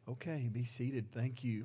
Okay, be seated. Thank you.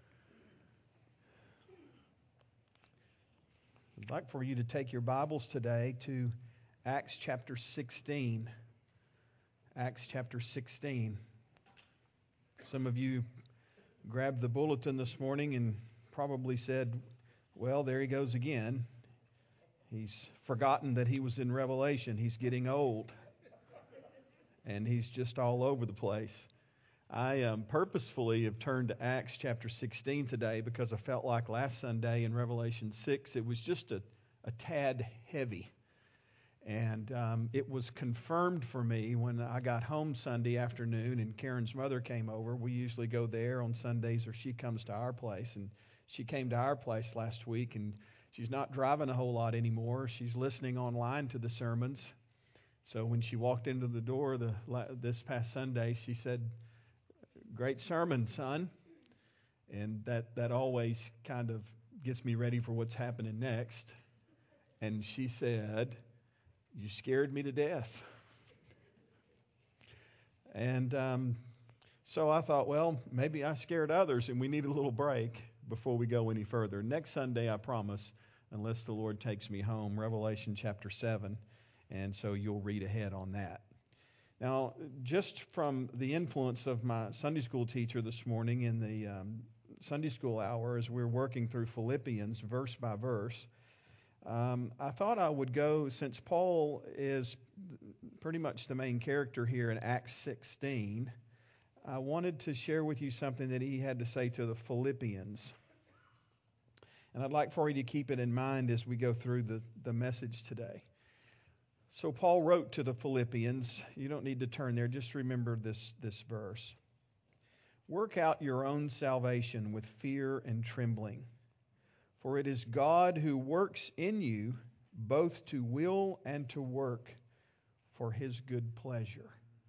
I'd like for you to take your Bibles today to Acts chapter 16. Acts chapter 16. Some of you grabbed the bulletin this morning and probably said, well, there he goes again. He's forgotten that he was in Revelation. He's getting old. And he's just all over the place. I purposefully have turned to Acts chapter 16 today because I felt like last Sunday in Revelation 6 it was just a tad heavy. And it was confirmed for me when I got home Sunday afternoon and Karen's mother came over. We usually go there on Sundays, or she comes to our place. And she came to our place last week, and she's not driving a whole lot anymore. She's listening online to the sermons. So when she walked into the door this past Sunday, she said, "Great sermon, son." And that always kind of gets me ready for what's happening next. And she said, "You scared me to death." And so I thought, well, maybe I scared others and we need a little break before we go any further. Next Sunday, I promise, unless the Lord takes me home, Revelation chapter 7. And so you'll read ahead on that. Now, just from the influence of my Sunday school teacher this morning in the Sunday school hour as we're working through Philippians verse by verse, I thought I would go, since Paul is pretty much the main character here in Acts 16, I wanted to share with you something that he had to say to the Philippians. And I'd like for you to keep it in mind as we go through the message today. So Paul wrote to the Philippians. You don't need to turn there. Just remember this verse. "Work out your own salvation with fear and trembling. For it is God who works in you both to will and to work for His good pleasure."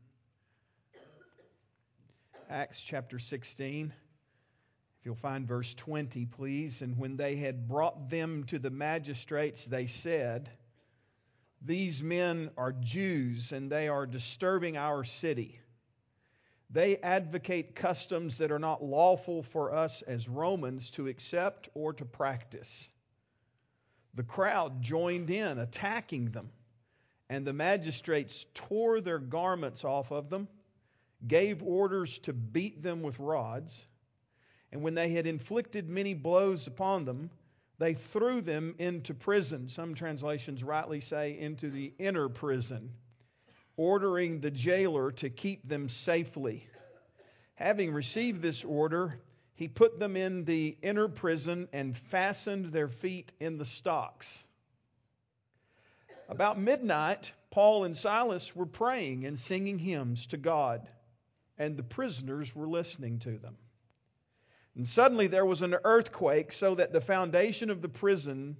Acts chapter 16. If you'll find verse 20, please. "And when they had brought them to the magistrates, they said, 'These men are Jews, and they are disturbing our city. They advocate customs that are not lawful for us as Romans to accept or to practice.' The crowd joined in, attacking them, and the magistrates tore their garments off of them, gave orders to beat them with rods, and when they had inflicted many blows upon them, they threw them into prison." Some translations rightly say into the inner prison, ordering the jailer to keep them safely. Having received this order, he put them in the inner prison and fastened their feet in the stocks. About midnight, Paul and Silas were praying and singing hymns to God, and the prisoners were listening to them. And suddenly there was an earthquake, so that the foundations of the prison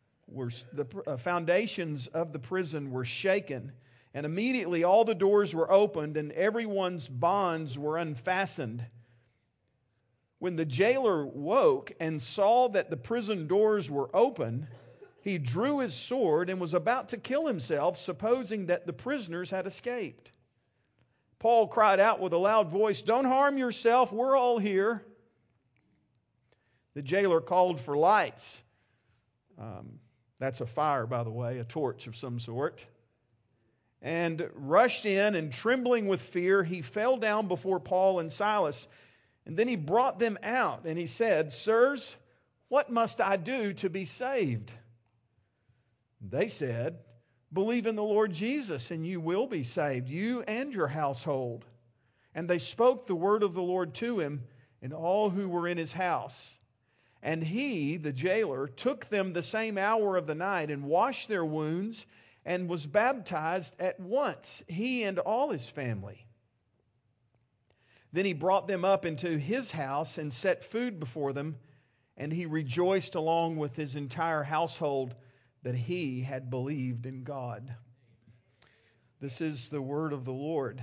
were shaken. And immediately all the doors were opened, and everyone's bonds were unfastened. When the jailer woke and saw that the prison doors were open, he drew his sword and was about to kill himself, supposing that the prisoners had escaped. Paul cried out with a loud voice, "Don't harm yourself, we're all here." The jailer called for lights. That's a fire, by the way, a torch of some sort. And rushed in, and trembling with fear, he fell down before Paul and Silas. And then he brought them out, and he said, "Sirs, what must I do to be saved?" They said, "Believe in the Lord Jesus, and you will be saved, you and your household." And they spoke the word of the Lord to him and all who were in his house. And he, the jailer, took them the same hour of the night and washed their wounds and was baptized at once, he and all his family. Then he brought them up into his house and set food before them, and he rejoiced along with his entire household that he had believed in God. This is the word of the Lord.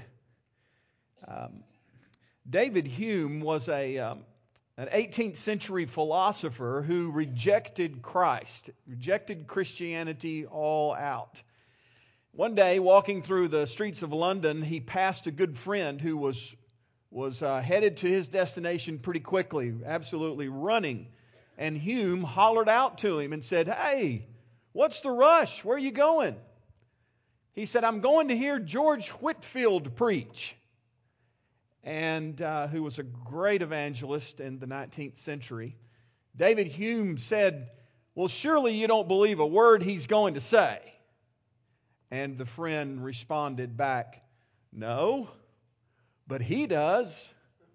David Hume was an 18th century philosopher who rejected Christ, rejected Christianity all out. One day, walking through the streets of London, he passed a good friend who was was headed to his destination pretty quickly, absolutely running. And Hume hollered out to him and said, "Hey, what's the rush? Where are you going?" He said, "I'm going to hear George Whitefield preach," and who was a great evangelist in the 19th century. David Hume said, "Well, surely you don't believe a word he's going to say." And the friend responded back, "No, but he does."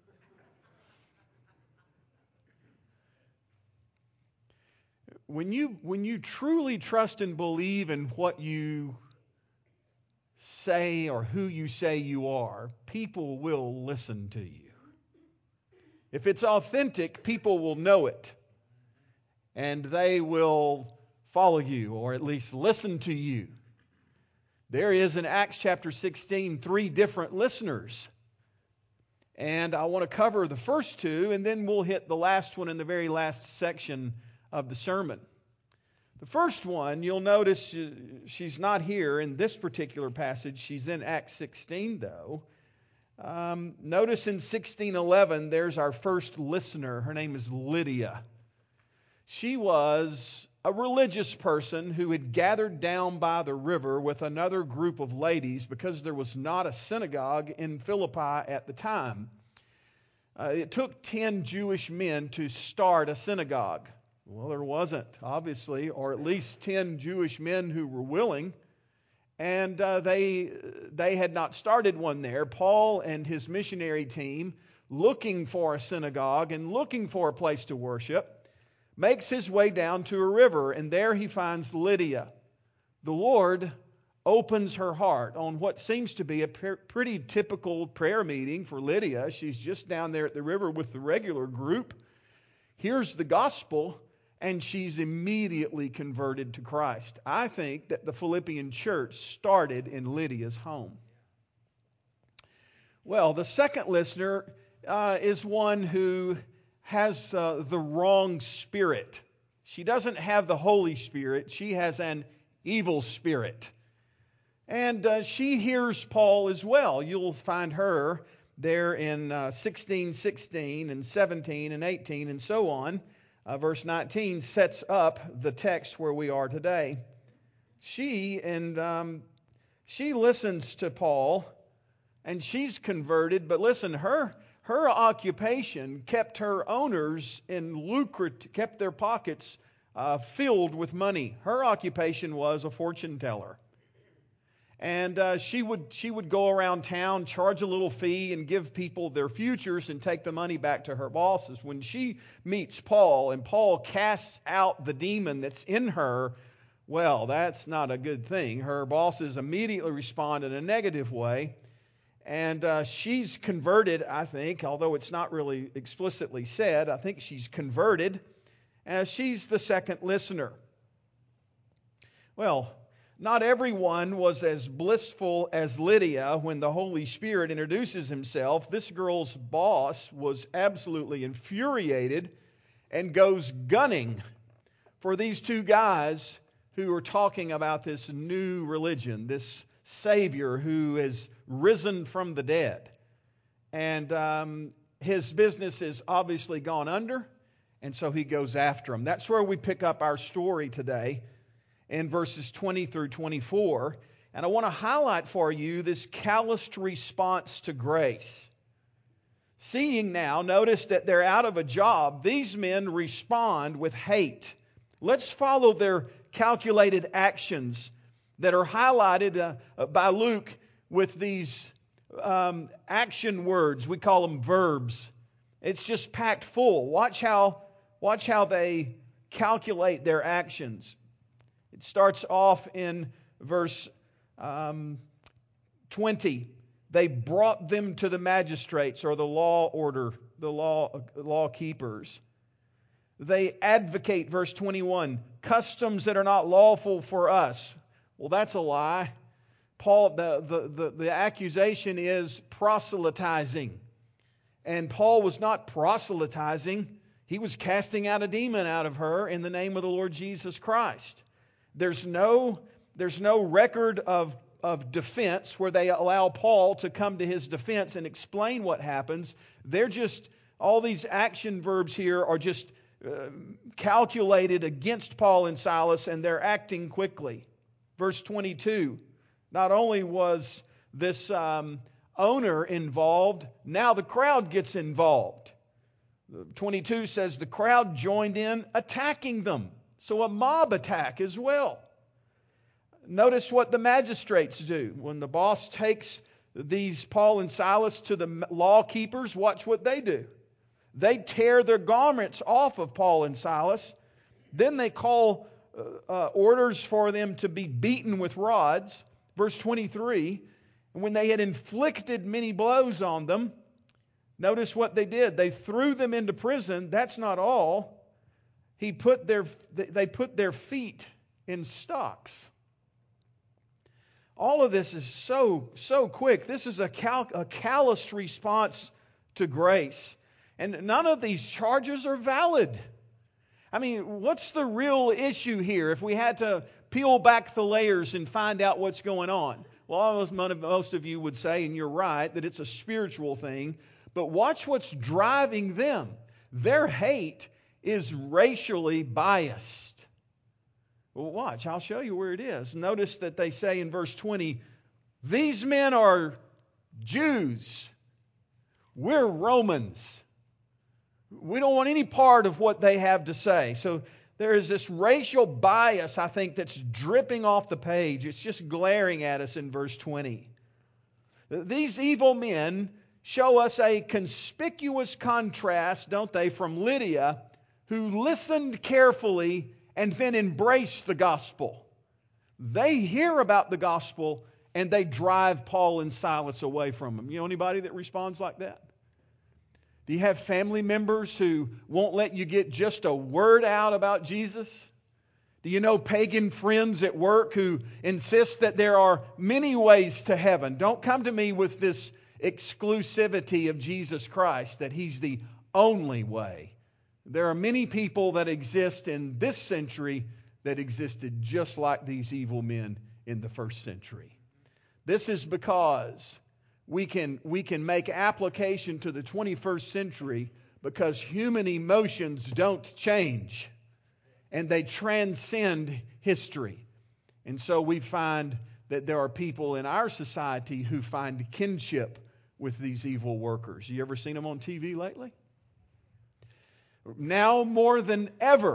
When you truly trust and believe in what you say or who you say you are, people will listen to you. If it's authentic, people will know it. And they will follow you, or at least listen to you. There is in Acts chapter 16 3 different listeners. And I want to cover the first two, and then we'll hit the last one in the very last section of the sermon. The first one, you'll notice she's not here in this particular passage. She's in Acts 16, though. Notice in 16:11, there's our first listener. Her name is Lydia. She was a religious person who had gathered down by the river with another group of ladies because there was not a synagogue in Philippi at the time. It took 10 Jewish men to start a synagogue. Well, there wasn't, obviously, or at least 10 Jewish men who were willing, and they had not started one there. Paul and his missionary team, looking for a synagogue and looking for a place to worship, makes his way down to a river, and there he finds Lydia. The Lord opens her heart on what seems to be a pretty typical prayer meeting for Lydia. She's just down there at the river with the regular group, hears the gospel, and she's immediately converted to Christ. I think that the Philippian church started in Lydia's home. Well, the second listener is one who has the wrong spirit. She doesn't have the Holy Spirit. She has an evil spirit. And she hears Paul as well. You'll find her there in 16:16 and 17 and 18 and so on. Verse 19 sets up the text where we are today. She listens to Paul, and she's converted. But listen, her occupation kept her owners kept their pockets filled with money. Her occupation was a fortune teller. And she would go around town, charge a little fee, and give people their futures and take the money back to her bosses. When she meets Paul and Paul casts out the demon that's in her, well, that's not a good thing. Her bosses immediately respond in a negative way. And she's converted, I think, although it's not really explicitly said. I think she's converted. She's the second listener. Well, not everyone was as blissful as Lydia when the Holy Spirit introduces himself. This girl's boss was absolutely infuriated and goes gunning for these two guys who are talking about this new religion, this Savior who has risen from the dead. And his business has obviously gone under, and so he goes after them. That's where we pick up our story today, in verses 20 through 24. And I want to highlight for you this calloused response to grace. Seeing now, notice that they're out of a job. These men respond with hate. Let's follow their calculated actions that are highlighted by Luke with these action words. We call them verbs. It's just packed full. Watch how they calculate their actions. It starts off in verse 20. They brought them to the magistrates, or the law keepers. They advocate, verse 21, customs that are not lawful for us. Well, that's a lie. Paul, the accusation is proselytizing. And Paul was not proselytizing. He was casting out a demon out of her in the name of the Lord Jesus Christ. There's no record of of defense where they allow Paul to come to his defense and explain what happens. They're just, all these action verbs here are just calculated against Paul and Silas, and they're acting quickly. Verse 22, not only was this owner involved, now the crowd gets involved. 22 says the crowd joined in attacking them. So a mob attack as well. Notice what the magistrates do. When the boss takes these Paul and Silas to the law keepers, watch what they do. They tear their garments off of Paul and Silas. Then they call orders for them to be beaten with rods. Verse 23, and when they had inflicted many blows on them, notice what they did. They threw them into prison. That's not all. They put their feet in stocks. All of this is so quick. This is a calloused response to grace. And none of these charges are valid. I mean, what's the real issue here if we had to peel back the layers and find out what's going on? Well, most of you would say, and you're right, that it's a spiritual thing. But watch what's driving them. Their hate is racially biased. Well, watch, I'll show you where it is. Notice that they say in verse 20, these men are Jews. We're Romans. We don't want any part of what they have to say. So there is this racial bias, I think, that's dripping off the page. It's just glaring at us in verse 20. These evil men show us a conspicuous contrast, don't they, from Lydia, who listened carefully and then embraced the gospel. They hear about the gospel and they drive Paul and Silas away from them. You know anybody that responds like that? Do you have family members who won't let you get just a word out about Jesus? Do you know pagan friends at work who insist that there are many ways to heaven? Don't come to me with this exclusivity of Jesus Christ, that He's the only way. There are many people that exist in this century that existed just like these evil men in the first century. This is because we can make application to the 21st century because human emotions don't change and they transcend history. And so we find that there are people in our society who find kinship with these evil workers. You ever seen them on TV lately? Now more than ever,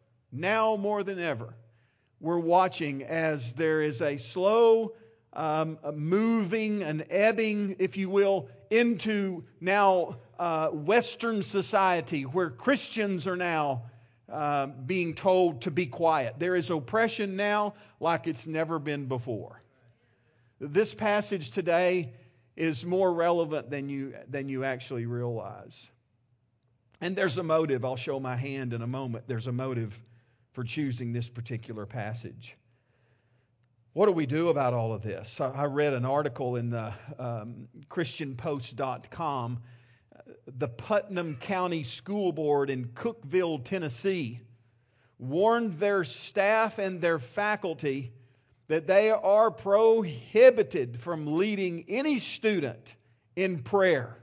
we're watching as there is a slow moving, an ebbing, if you will, into now Western society where Christians are now being told to be quiet. There is oppression now like it's never been before. This passage today is more relevant than you actually realize. And there's a motive. I'll show my hand in a moment. There's a motive for choosing this particular passage. What do we do about all of this? I read an article in the ChristianPost.com. The Putnam County School Board in Cookeville, Tennessee, warned their staff and their faculty that they are prohibited from leading any student in prayer.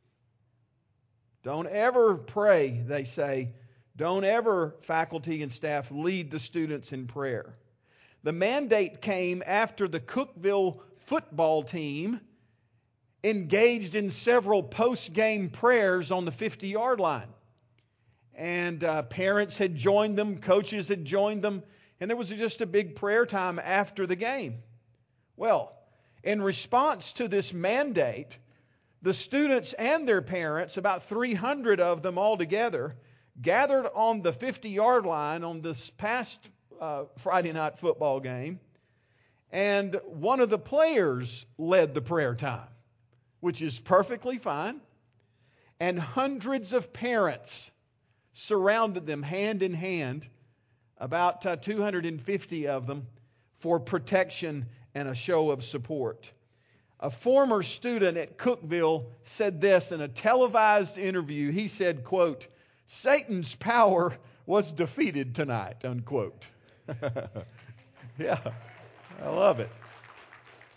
Don't ever pray, they say. Don't ever, faculty and staff, lead the students in prayer. The mandate came after the Cookeville football team engaged in several post-game prayers on the 50-yard line. And parents had joined them, coaches had joined them, and there was just a big prayer time after the game. Well, in response to this mandate, the students and their parents, about 300 of them altogether, gathered on the 50-yard line on this past Friday night football game, and one of the players led the prayer time, which is perfectly fine, and hundreds of parents surrounded them hand in hand, about 250 of them, for protection and a show of support. A former student at Cookeville said this in a televised interview. He said, quote, "Satan's power was defeated tonight," unquote. Yeah, I love it.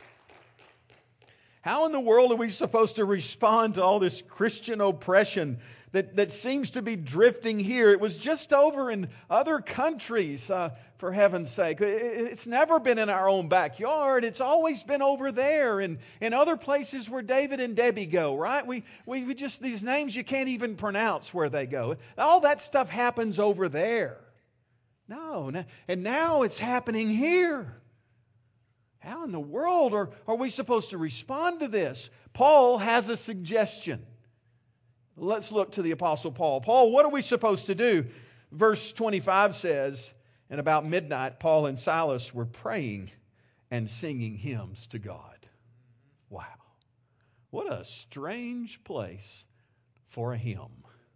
How in the world are we supposed to respond to all this Christian oppression that seems to be drifting here? It was just over in other countries, for heaven's sake. It's never been in our own backyard. It's always been over there and in other places where David and Debbie go, right? We just, these names you can't even pronounce where they go. All that stuff happens over there. No, and now it's happening here. How in the world are we supposed to respond to this? Paul has a suggestion. Let's look to the Apostle Paul. Paul, what are we supposed to do? Verse 25 says, and about midnight, Paul and Silas were praying and singing hymns to God. Wow. What a strange place for a hymn.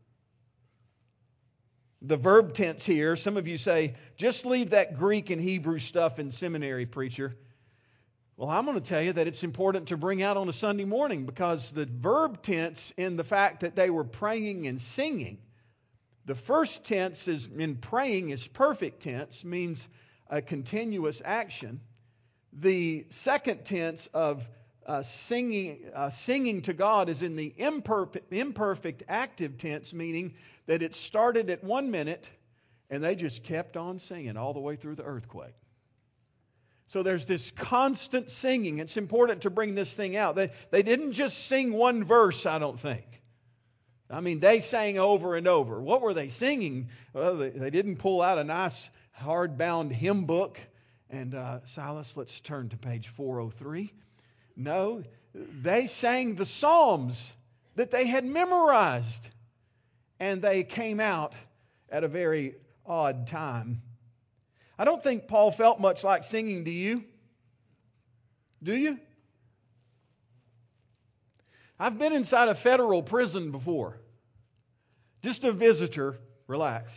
The verb tense here, some of you say, just leave that Greek and Hebrew stuff in seminary, preacher. Well, I'm going to tell you that it's important to bring out on a Sunday morning, because the verb tense in the fact that they were praying and singing, the first tense is in praying is perfect tense, means a continuous action. The second tense of singing to God is in the imperfect active tense, meaning that it started at 1 minute and they just kept on singing all the way through the earthquake. So there's this constant singing. It's important to bring this thing out. They didn't just sing one verse, I don't think. I mean, they sang over and over. What were they singing? Well, they didn't pull out a nice hardbound hymn book. And Silas, let's turn to page 403. No, they sang the Psalms that they had memorized. And they came out at a very odd time. I don't think Paul felt much like singing, do you? Do you? I've been inside a federal prison before. Just a visitor. Relax.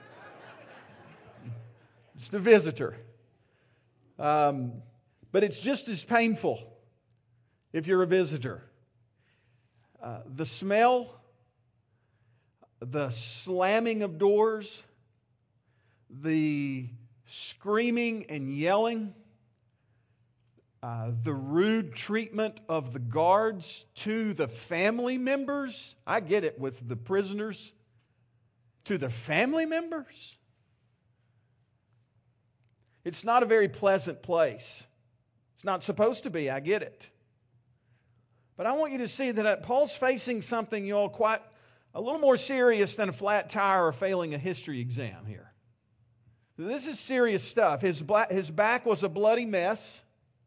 Just a visitor. But it's just as painful if you're a visitor. The smell, the slamming of doors, the screaming and yelling, the rude treatment of the guards to the family members. I get it with the prisoners. To the family members. It's not a very pleasant place. It's not supposed to be, I get it. But I want you to see that Paul's facing something, y'all, quite a little more serious than a flat tire or failing a history exam here. This is serious stuff. His back was a bloody mess.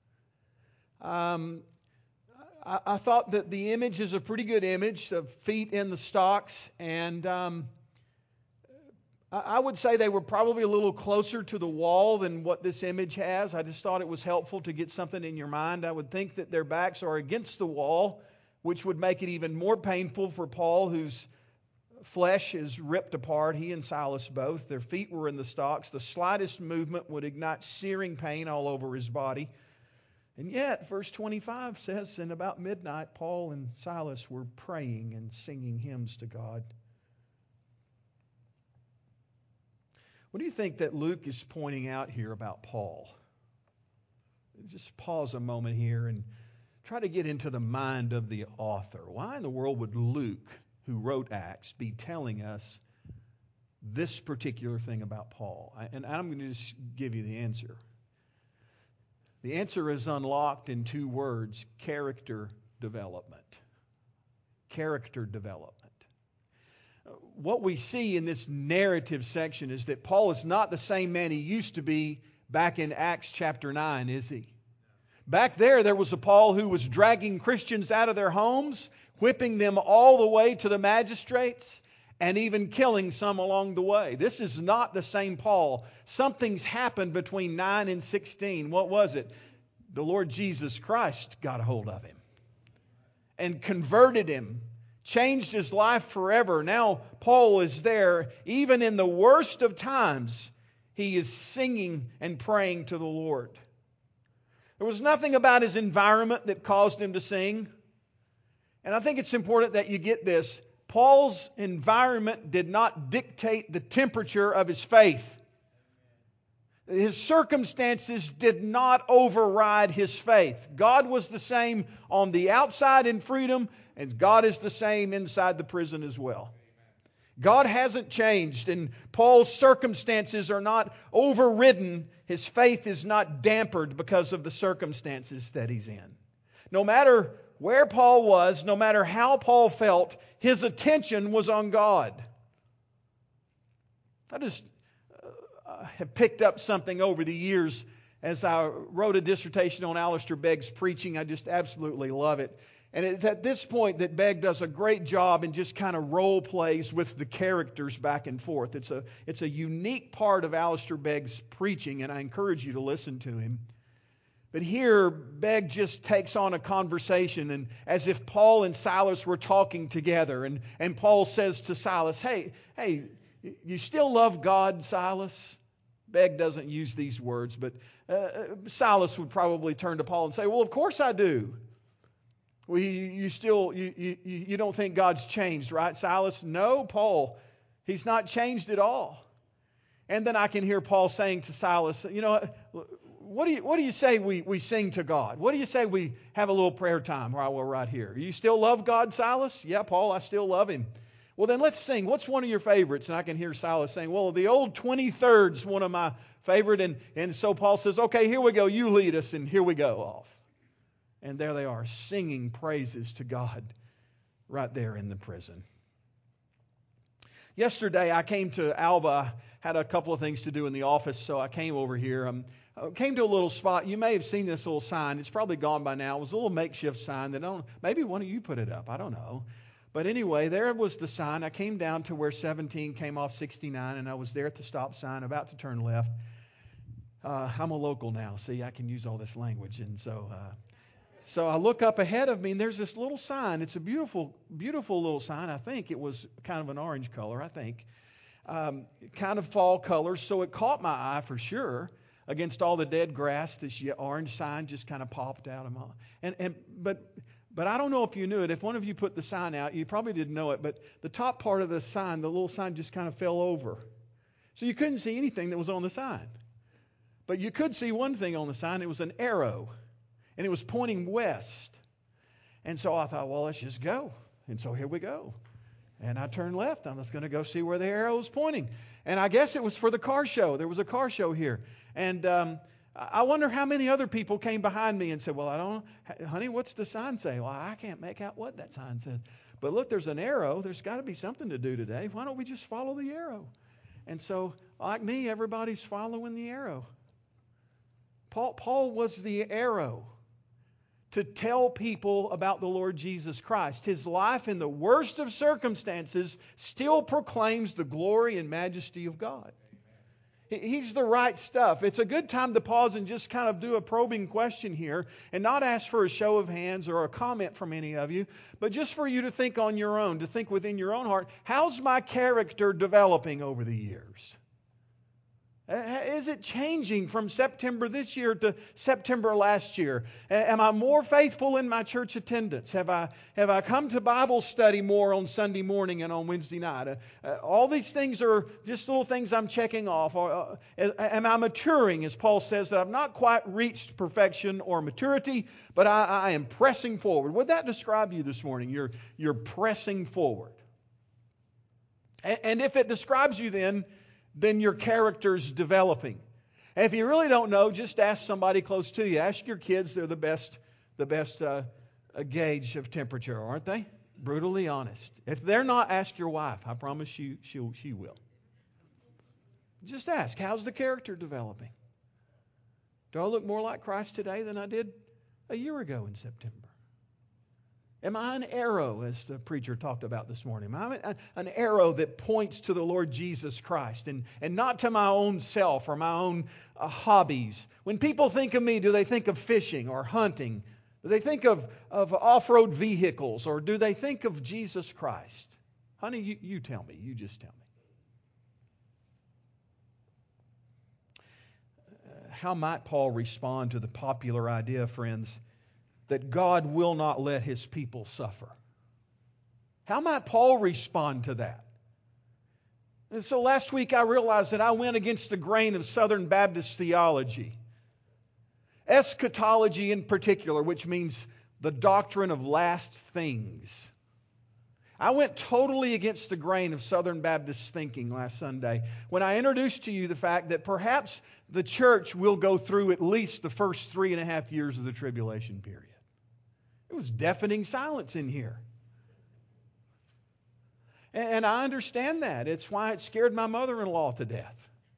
I thought that the image is a pretty good image of feet in the stocks. And I would say they were probably a little closer to the wall than what this image has. I just thought it was helpful to get something in your mind. I would think that their backs are against the wall, which would make it even more painful for Paul, whose flesh is ripped apart. He and Silas both. Their feet were in the stocks. The slightest movement would ignite searing pain all over his body. And yet, verse 25 says, and about midnight, Paul and Silas were praying and singing hymns to God. What do you think that Luke is pointing out here about Paul? Just pause a moment here and try to get into the mind of the author. Why in the world would Luke, who wrote Acts, be telling us this particular thing about Paul? And I'm going to just give you the answer. The answer is unlocked in 2 words: character development. Character development. What we see in this narrative section is that Paul is not the same man he used to be back in Acts chapter 9, is he? Back there was a Paul who was dragging Christians out of their homes, whipping them all the way to the magistrates, and even killing some along the way. This is not the same Paul. Something's happened between 9 and 16. What was it? The Lord Jesus Christ got a hold of him and converted him, changed his life forever. Now Paul is there. Even in the worst of times, he is singing and praying to the Lord. There was nothing about his environment that caused him to sing. And I think it's important that you get this. Paul's environment did not dictate the temperature of his faith. His circumstances did not override his faith. God was the same on the outside in freedom, and God is the same inside the prison as well. God hasn't changed, and Paul's circumstances are not overridden. His faith is not dampened because of the circumstances that he's in. No matter where Paul was, no matter how Paul felt, his attention was on God. I just have picked up something over the years as I wrote a dissertation on Alistair Begg's preaching. I just absolutely love it. And it's at this point that Begg does a great job and just kind of role plays with the characters back and forth. It's a unique part of Alistair Begg's preaching, and I encourage you to listen to him. But here, Begg just takes on a conversation, and as if Paul and Silas were talking together. And Paul says to Silas, hey, you still love God, Silas? Begg doesn't use these words, but Silas would probably turn to Paul and say, well, of course I do. Well, you don't think God's changed, right, Silas? No, Paul, He's not changed at all. And then I can hear Paul saying to Silas, what do you say we sing to God? What do you say we have a little prayer time while we're right here? You still love God, Silas? Yeah, Paul, I still love Him. Well, then let's sing. What's one of your favorites? And I can hear Silas saying, well, the old 23rd's one of my favorite. And so Paul says, okay, here we go. You lead us, and here we go off. And there they are, singing praises to God right there in the prison. Yesterday, I came to Alba. Had a couple of things to do in the office, so I came over here. I came to a little spot. You may have seen this little sign. It's probably gone by now. It was a little makeshift sign that maybe one of you put it up. I don't know. But anyway, there was the sign. I came down to where 17 came off 69, and I was there at the stop sign, about to turn left. I'm a local now. See, I can use all this language. And so I look up ahead of me, and there's this little sign. It's a beautiful, beautiful little sign. I think it was kind of an orange color, I think. Kind of fall colors, so it caught my eye for sure. Against all the dead grass, this orange sign just kind of popped out of my... But I don't know if you knew it. If one of you put the sign out, you probably didn't know it, but the top part of the sign, the little sign just kind of fell over. So you couldn't see anything that was on the sign. But you could see one thing on the sign. It was an arrow, and it was pointing west. And so I thought, well, let's just go. And so here we go. And I turned left. I'm just going to go see where the arrow was pointing. And I guess it was for the car show. There was a car show here. And I wonder how many other people came behind me and said, well, I don't know. Honey, what's the sign say? Well, I can't make out what that sign says. But look, there's an arrow. There's got to be something to do today. Why don't we just follow the arrow? And so, like me, everybody's following the arrow. Paul was the arrow to tell people about the Lord Jesus Christ. His life in the worst of circumstances still proclaims the glory and majesty of God. He's the right stuff. It's a good time to pause and just kind of do a probing question here and not ask for a show of hands or a comment from any of you, but just for you to think on your own, to think within your own heart, how's my character developing over the years? Is it changing from September this year to September last year? Am I more faithful in my church attendance? Have I come to Bible study more on Sunday morning and on Wednesday night? All these things are just little things I'm checking off. Am I maturing, as Paul says, that I've not quite reached perfection or maturity, but I am pressing forward? Would that describe you this morning? You're pressing forward. And if it describes you then your character's developing. And if you really don't know, just ask somebody close to you. Ask your kids. They're the best gauge of temperature, aren't they? Brutally honest. If they're not, ask your wife. I promise you she will. Just ask, how's the character developing? Do I look more like Christ today than I did a year ago in September? Am I an arrow, as the preacher talked about this morning? Am I an arrow that points to the Lord Jesus Christ and not to my own self or my own hobbies? When people think of me, do they think of fishing or hunting? Do they think of off-road vehicles, or do they think of Jesus Christ? Honey, you tell me. You just tell me. How might Paul respond to the popular idea, friends, that God will not let His people suffer? How might Paul respond to that? And so last week I realized that I went against the grain of Southern Baptist theology. Eschatology in particular, which means the doctrine of last things. I went totally against the grain of Southern Baptist thinking last Sunday when I introduced to you the fact that perhaps the church will go through at least the first 3.5 years of the tribulation period. It was deafening silence in here. And I understand that. It's why it scared my mother-in-law to death.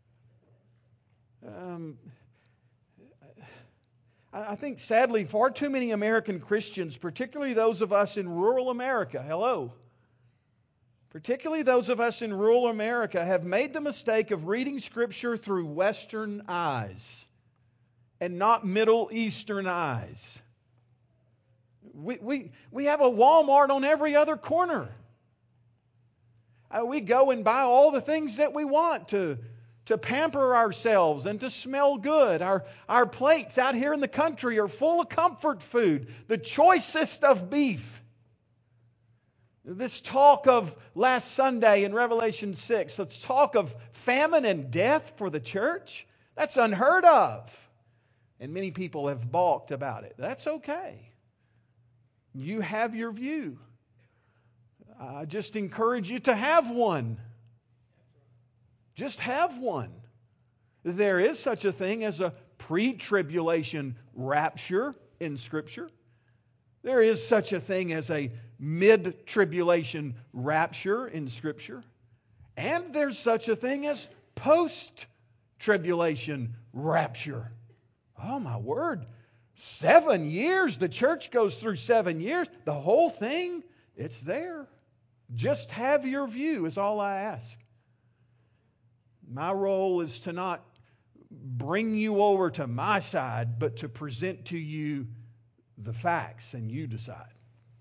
I think, sadly, far too many American Christians, particularly those of us in rural America, particularly those of us in rural America, have made the mistake of reading Scripture through Western eyes and not Middle Eastern eyes. We have a Walmart on every other corner. We go and buy all the things that we want to pamper ourselves and to smell good. Our plates out here in the country are full of comfort food, the choicest of beef. This talk of last Sunday in Revelation 6, let's talk of famine and death for the church. That's unheard of. And many people have balked about it. That's okay. You have your view. I just encourage you to have one. Just have one. There is such a thing as a pre-tribulation rapture in Scripture. There is such a thing as a mid-tribulation rapture in Scripture. And there's such a thing as post-tribulation rapture. Oh my word. 7 years. The church goes through 7 years. The whole thing, it's there. Just have your view is all I ask. My role is to not bring you over to my side, but to present to you the facts and you decide.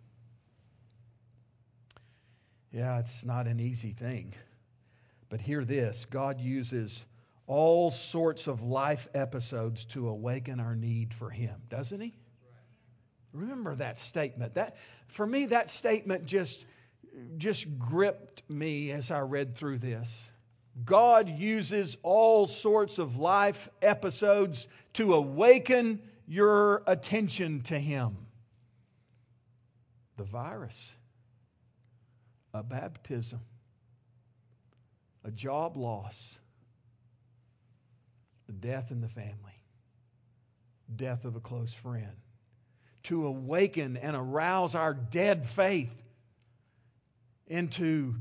Yeah, it's not an easy thing. But hear this, God uses all sorts of life episodes to awaken our need for Him, doesn't He? Remember that statement. For me, that statement just gripped me as I read through this. God uses all sorts of life episodes to awaken your attention to Him. The virus, a baptism, a job loss, the death in the family, death of a close friend, to awaken and arouse our dead faith into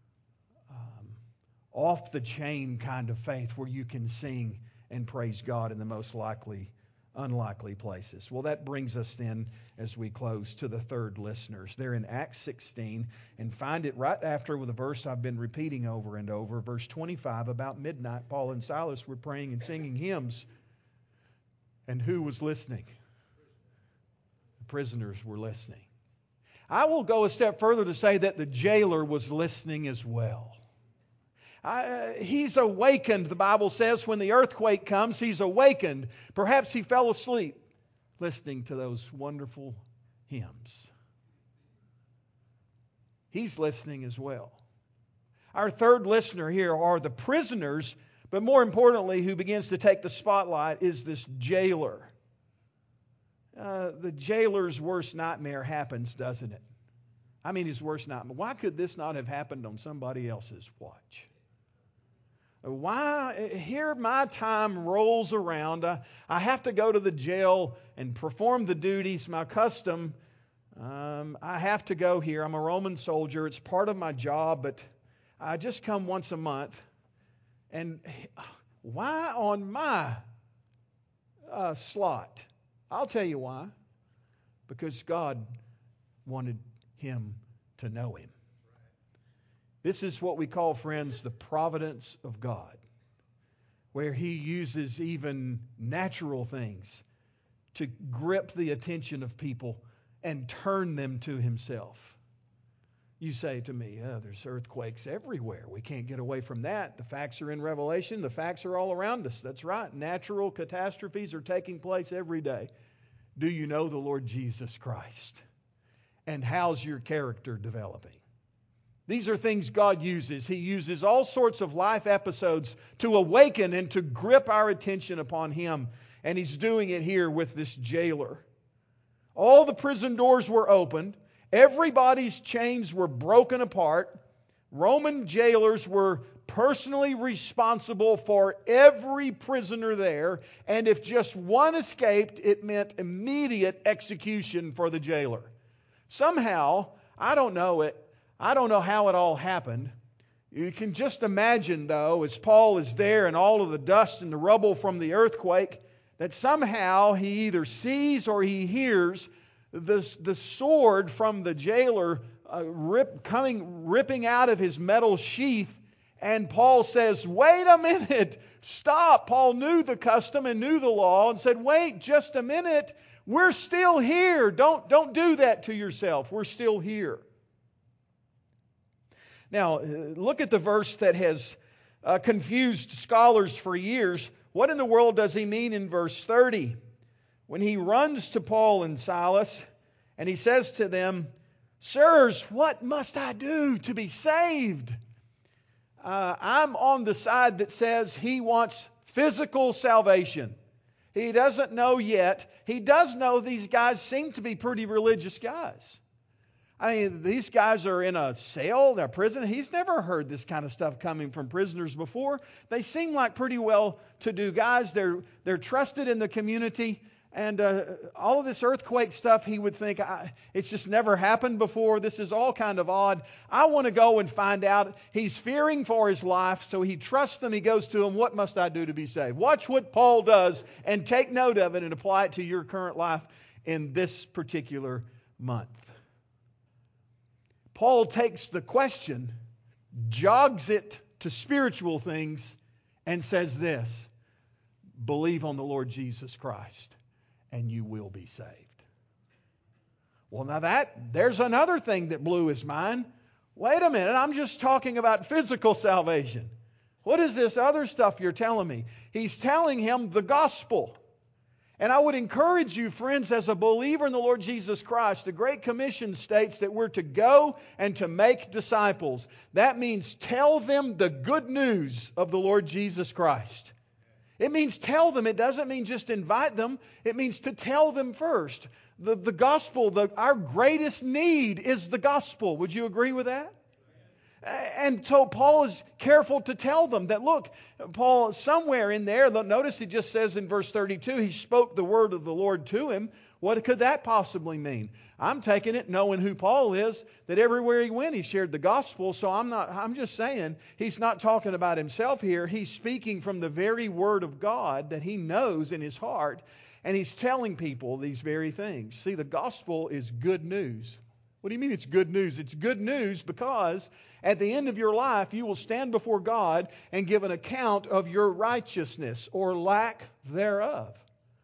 off-the-chain kind of faith where you can sing and praise God in the most unlikely places. Well, that brings us then, as we close, to the third listeners. They're in Acts 16, and find it right after with a verse I've been repeating over and over, verse 25, about midnight, Paul and Silas were praying and singing hymns. And who was listening? The prisoners were listening. I will go a step further to say that the jailer was listening as well. He's awakened, the Bible says, when the earthquake comes, he's awakened. Perhaps he fell asleep listening to those wonderful hymns. He's listening as well. Our third listener here are the prisoners, but more importantly, who begins to take the spotlight is this jailer. The jailer's worst nightmare happens, doesn't it? I mean, his worst nightmare. Why could this not have happened on somebody else's watch? Why? Here my time rolls around. I have to go to the jail and perform the duties, my custom. I have to go here. I'm a Roman soldier. It's part of my job, but I just come once a month. And why on my slot? I'll tell you why. Because God wanted him to know Him. This is what we call, friends, the providence of God, where He uses even natural things to grip the attention of people and turn them to Himself. You say to me, there's earthquakes everywhere. We can't get away from that. The facts are in Revelation. The facts are all around us. That's right. Natural catastrophes are taking place every day. Do you know the Lord Jesus Christ? And how's your character developing? These are things God uses. He uses all sorts of life episodes to awaken and to grip our attention upon Him. And He's doing it here with this jailer. All the prison doors were opened. Everybody's chains were broken apart. Roman jailers were personally responsible for every prisoner there. And if just one escaped, it meant immediate execution for the jailer. Somehow, I don't know how it all happened. You can just imagine, though, as Paul is there and all of the dust and the rubble from the earthquake, that somehow he either sees or he hears the sword from the jailer ripping out of his metal sheath. And Paul says, "Wait a minute, stop." Paul knew the custom and knew the law and said, "Wait just a minute. We're still here. Don't do that to yourself. We're still here." Now, look at the verse that has confused scholars for years. What in the world does he mean in verse 30? When he runs to Paul and Silas and he says to them, "Sirs, what must I do to be saved?" I'm on the side that says he wants physical salvation. He doesn't know yet. He does know these guys seem to be pretty religious guys. I mean, these guys are in a cell, they're prison. He's never heard this kind of stuff coming from prisoners before. They seem like pretty well-to-do guys. They're trusted in the community. And all of this earthquake stuff, he would think, it's just never happened before. This is all kind of odd. I want to go and find out. He's fearing for his life, so he trusts them. He goes to them, "What must I do to be saved?" Watch what Paul does and take note of it and apply it to your current life in this particular month. Paul takes the question, jogs it to spiritual things, and says this: believe on the Lord Jesus Christ, and you will be saved. Well, now there's another thing that blew his mind. Wait a minute, I'm just talking about physical salvation. What is this other stuff you're telling me? He's telling him the gospel. And I would encourage you, friends, as a believer in the Lord Jesus Christ, the Great Commission states that we're to go and to make disciples. That means tell them the good news of the Lord Jesus Christ. It means tell them. It doesn't mean just invite them. It means to tell them first. The gospel, our greatest need is the gospel. Would you agree with that? And so Paul is careful to tell them that, look, Paul, somewhere in there, notice he just says in verse 32, he spoke the word of the Lord to him. What could that possibly mean? I'm taking it, knowing who Paul is, that everywhere he went, he shared the gospel. So I'm just saying, he's not talking about himself here. He's speaking from the very word of God that he knows in his heart. And he's telling people these very things. See, the gospel is good news. What do you mean it's good news? It's good news because at the end of your life, you will stand before God and give an account of your righteousness or lack thereof.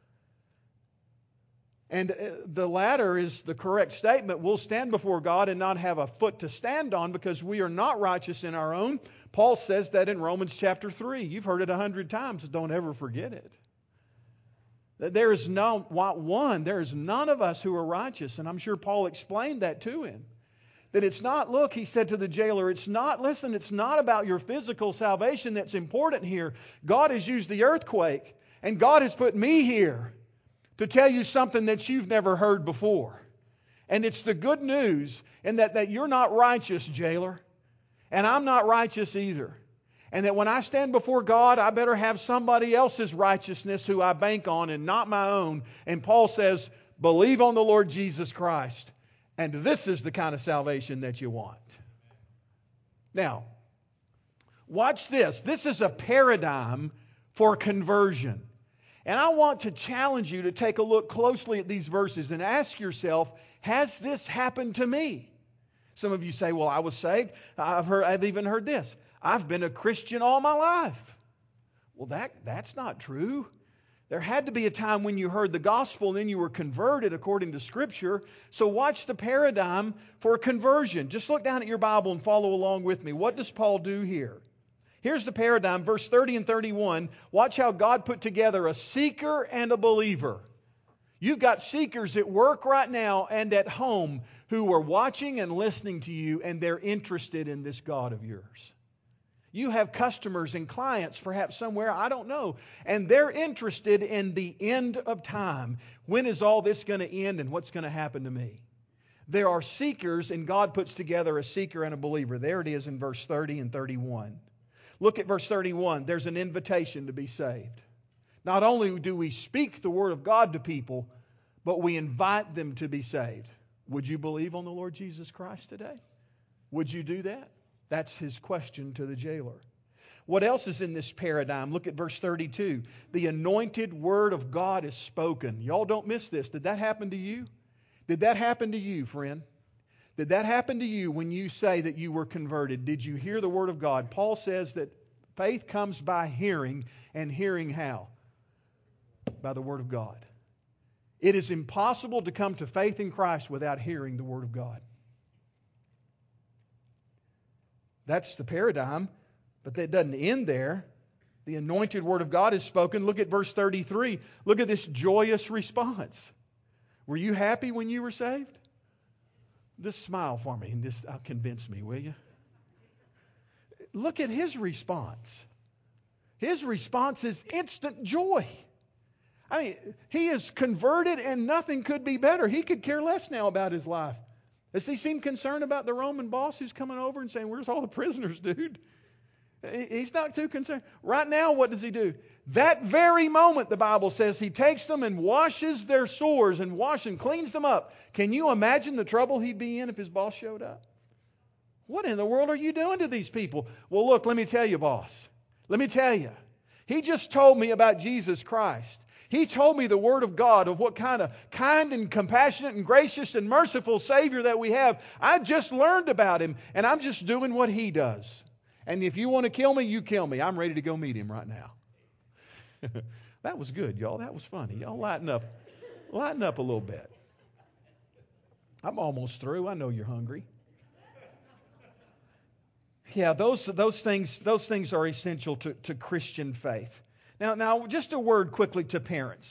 And the latter is the correct statement. We'll stand before God and not have a foot to stand on because we are not righteous in our own. Paul says that in Romans chapter 3. You've heard it 100 times, so don't ever forget it. There is none of us who are righteous. And I'm sure Paul explained that to him. That it's not, look, he said to the jailer, it's not about your physical salvation that's important here. God has used the earthquake, and God has put me here to tell you something that you've never heard before. And it's the good news, and that you're not righteous, jailer, and I'm not righteous either. And that when I stand before God, I better have somebody else's righteousness who I bank on and not my own. And Paul says, believe on the Lord Jesus Christ. And this is the kind of salvation that you want. Now, watch this. This is a paradigm for conversion. And I want to challenge you to take a look closely at these verses and ask yourself, has this happened to me? Some of you say, well, I was saved. I've even heard this. I've been a Christian all my life. Well, that's not true. There had to be a time when you heard the gospel and then you were converted according to Scripture. So watch the paradigm for conversion. Just look down at your Bible and follow along with me. What does Paul do here? Here's the paradigm, verse 30 and 31. Watch how God put together a seeker and a believer. You've got seekers at work right now and at home who are watching and listening to you, and they're interested in this God of yours. You have customers and clients perhaps somewhere, I don't know, and they're interested in the end of time. When is all this going to end and what's going to happen to me? There are seekers, and God puts together a seeker and a believer. There it is in verse 30 and 31. Look at verse 31. There's an invitation to be saved. Not only do we speak the Word of God to people, but we invite them to be saved. Would you believe on the Lord Jesus Christ today? Would you do that? That's his question to the jailer. What else is in this paradigm? Look at verse 32. The anointed Word of God is spoken. Y'all don't miss this. Did that happen to you? Did that happen to you, friend? Did that happen to you when you say that you were converted? Did you hear the Word of God? Paul says that faith comes by hearing, and hearing how? By the Word of God. It is impossible to come to faith in Christ without hearing the Word of God. That's the paradigm, but that doesn't end there. The anointed Word of God is spoken. Look at verse 33. Look at this joyous response. Were you happy when you were saved? Just smile for me and just convince me, will you? Look at his response. His response is instant joy. I mean, he is converted and nothing could be better. He could care less now about his life. Does he seem concerned about the Roman boss who's coming over and saying, "Where's all the prisoners, dude?" He's not too concerned. Right now, what does he do? That very moment, the Bible says, he takes them and washes their sores and cleans them up. Can you imagine the trouble he'd be in if his boss showed up? What in the world are you doing to these people? Well, look, let me tell you, boss. Let me tell you. He just told me about Jesus Christ. He told me the Word of God, of what kind of kind and compassionate and gracious and merciful Savior that we have. I just learned about Him, and I'm just doing what He does. And if you want to kill me, you kill me. I'm ready to go meet Him right now. That was good, y'all. That was funny. Y'all lighten up. Lighten up a little bit. I'm almost through. I know you're hungry. Yeah, those things are essential to Christian faith. Now, just a word quickly to parents.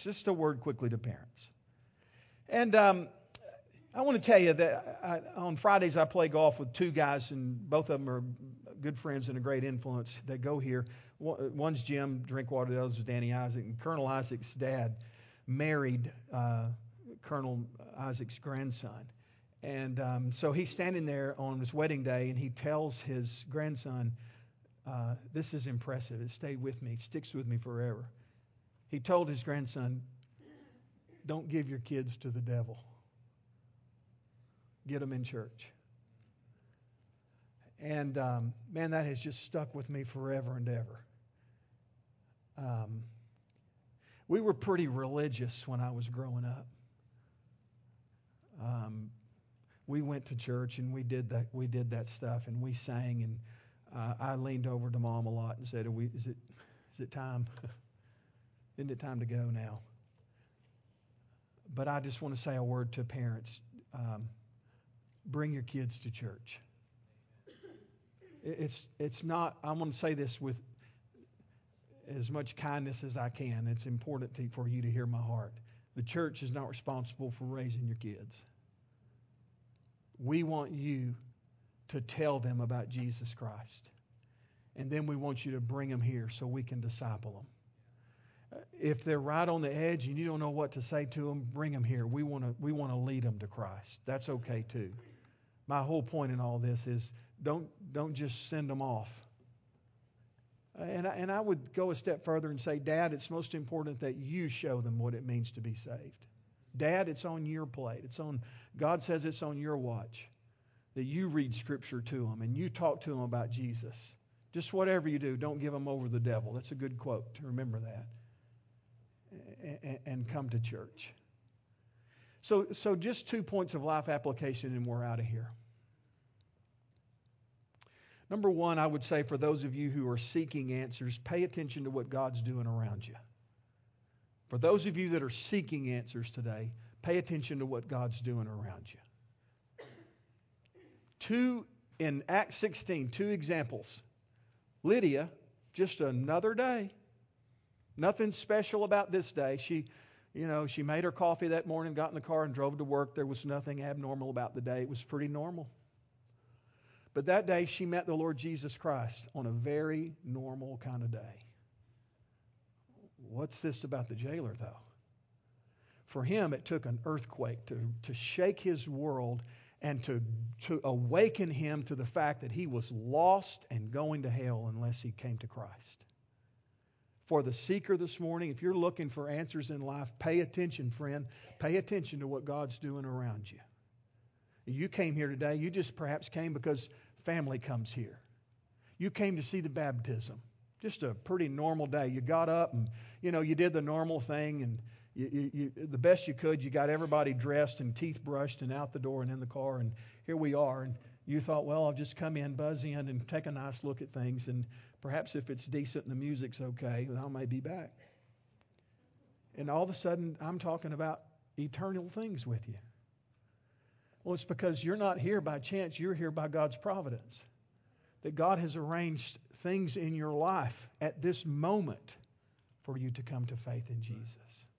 And I want to tell you that on Fridays I play golf with two guys, and both of them are good friends and a great influence. They go here. One's Jim Drinkwater, the other's Danny Isaac. And Colonel Isaac's dad married Colonel Isaac's grandson. And so he's standing there on his wedding day, and he tells his grandson, this is impressive. It stayed with me. It sticks with me forever. He told his grandson, don't give your kids to the devil. Get them in church. And man, that has just stuck with me forever and ever. We were pretty religious when I was growing up. We went to church and we did that stuff, and we sang, and I leaned over to Mom a lot and said, is it time? Isn't it time to go now? But I just want to say a word to parents. Bring your kids to church. It's not, I'm going to say this with as much kindness as I can. It's important for you to hear my heart. The church is not responsible for raising your kids. We want you to tell them about Jesus Christ. And then we want you to bring them here so we can disciple them. If they're right on the edge and you don't know what to say to them, bring them here. We want to lead them to Christ. That's okay too. My whole point in all this is don't just send them off. And I would go a step further and say, Dad, it's most important that you show them what it means to be saved. Dad, it's on your plate. God says it's on your watch. That you read Scripture to them and you talk to them about Jesus. Just whatever you do, don't give them over to the devil. That's a good quote to remember that. And come to church. So just 2 points of life application and we're out of here. Number one, I would say for those of you who are seeking answers, pay attention to what God's doing around you. For those of you that are seeking answers today, pay attention to what God's doing around you. In Acts 16, 2 examples. Lydia, just another day. Nothing special about this day. She, She made her coffee that morning, got in the car, and drove to work. There was nothing abnormal about the day. It was pretty normal. But that day, she met the Lord Jesus Christ on a very normal kind of day. What's this about the jailer, though? For him, it took an earthquake to shake his world and to awaken him to the fact that he was lost and going to hell unless he came to Christ. For the seeker this morning, if you're looking for answers in life, pay attention, friend. Pay attention to what God's doing around you. You came here today, you just perhaps came because family comes here. You came to see the baptism. Just a pretty normal day. You got up and, you did the normal thing, and you the best you could. You got everybody dressed and teeth brushed and out the door and in the car, and here we are. And you thought, well, I'll just come in, buzz in, and take a nice look at things, and perhaps if it's decent and the music's okay, then I may be back. And all of a sudden, I'm talking about eternal things with you. Well, it's because you're not here by chance. You're here by God's providence. That God has arranged things in your life at this moment for you to come to faith in Jesus.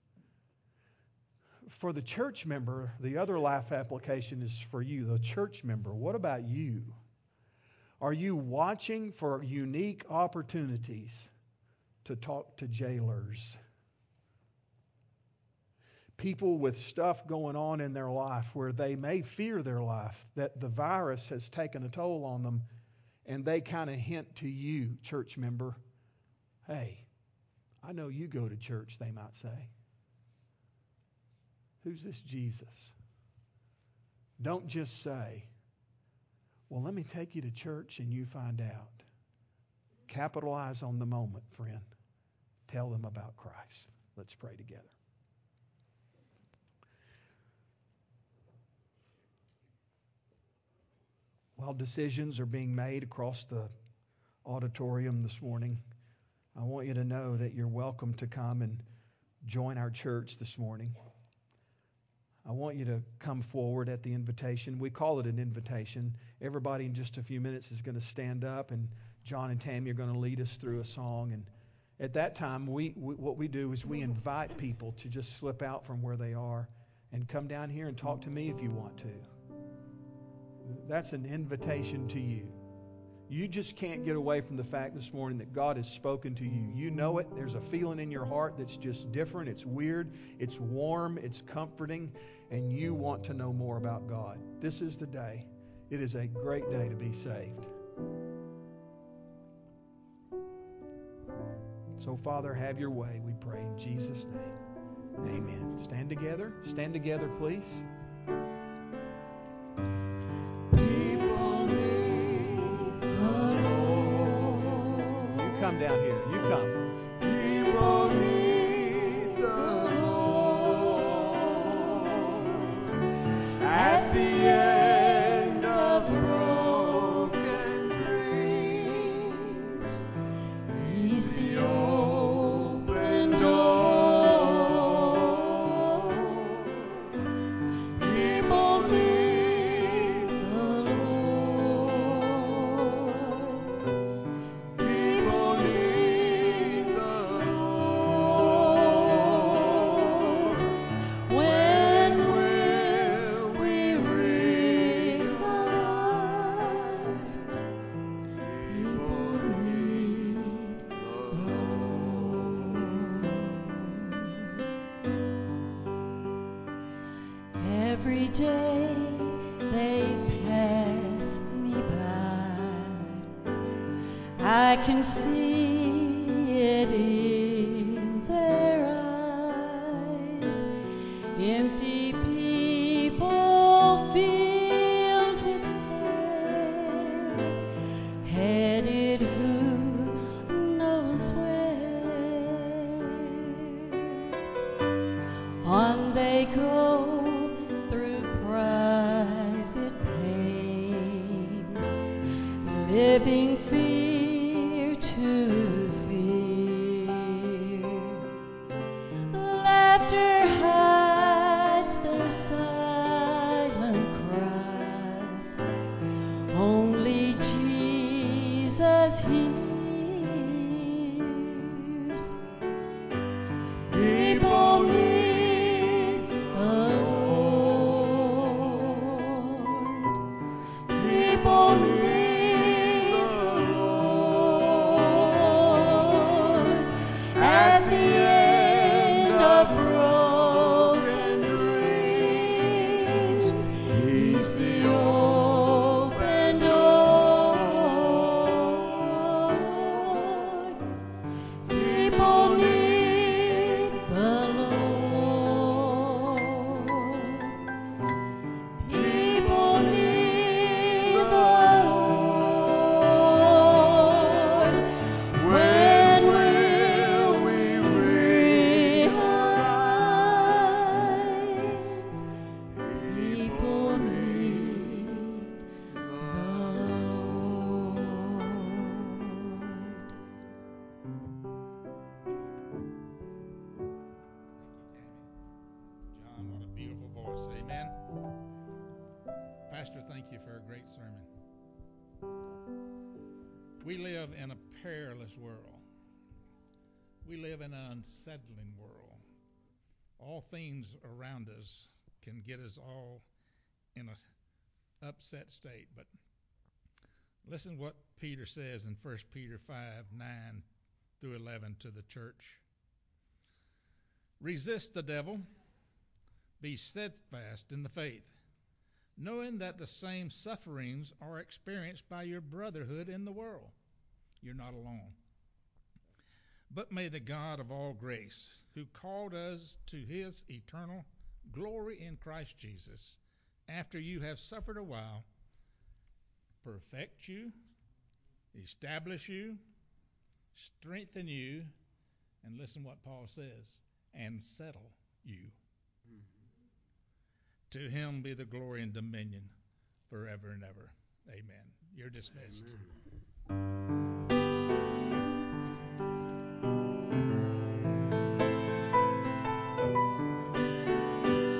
For the church member, the other life application is for you, the church member. What about you? Are you watching for unique opportunities to talk to jailers? People with stuff going on in their life where they may fear their life, that the virus has taken a toll on them, and they kind of hint to you, church member, hey, I know you go to church, they might say. Who's this Jesus? Don't just say, well, let me take you to church and you find out. Capitalize on the moment, friend. Tell them about Christ. Let's pray together. While decisions are being made across the auditorium this morning, I want you to know that you're welcome to come and join our church this morning. I want you to come forward at the invitation. We call it an invitation. Everybody in just a few minutes is going to stand up, and John and Tammy are going to lead us through a song. And at that time, what we do is we invite people to just slip out from where they are and come down here and talk to me if you want to. That's an invitation to you. You just can't get away from the fact this morning that God has spoken to you. You know it. There's a feeling in your heart that's just different. It's weird. It's warm. It's comforting. And you want to know more about God. This is the day. It is a great day to be saved. So, Father, have your way, we pray in Jesus' name. Amen. Stand together. Stand together, please. Come down here. You come. People need the Lord at the end of broken dreams. He's the open door. People need the Lord. People need the Lord. When will we realize people need the Lord? Every day they pass me by. I can see it in their eyes. Empty people filled with care, headed who knows where. On they go through private pain, living fear to fear. Laughter hides their silent cries. Only Jesus hears. People need thank you for a great sermon. We live in a perilous world. We live in an unsettling world. All things around us can get us all in an upset state. But listen what Peter says in 1 Peter 5:9 through 11 to the church. Resist the devil. Be steadfast in the faith, knowing that the same sufferings are experienced by your brotherhood in the world. You're not alone. But may the God of all grace, who called us to his eternal glory in Christ Jesus, after you have suffered a while, perfect you, establish you, strengthen you, and listen what Paul says, and settle you. Mm-hmm. To him be the glory and dominion forever and ever. Amen. You're dismissed. Amen.